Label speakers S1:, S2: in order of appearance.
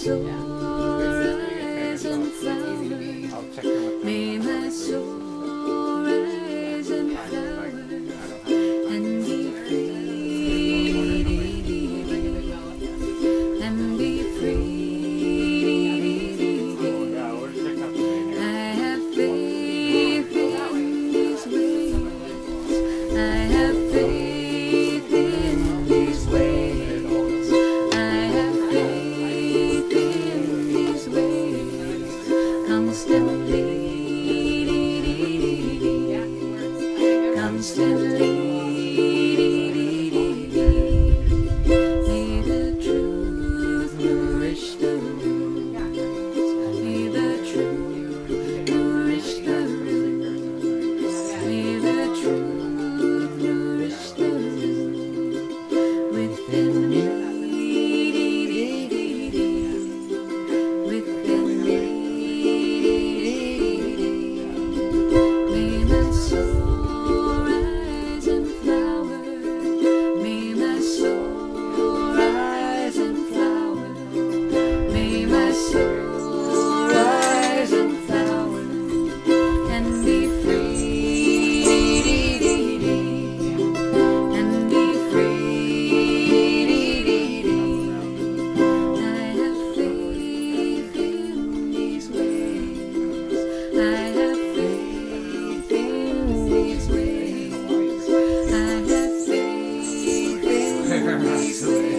S1: soul rise and flower. May my soul rise and flower and be free and be free. I have faith in these ways. I have faith in these ways. I have faith in these ways. Constantly, constantly. May the truth nourish the roots. May the truth nourish the roots. May the truth nourish the roots within me. Within me. May my soul rise and flower. May my soul rise and flower. May my soul rise and flower and be free and be free. I have faith in these ways. I have faith in these ways. I have faith in these ways.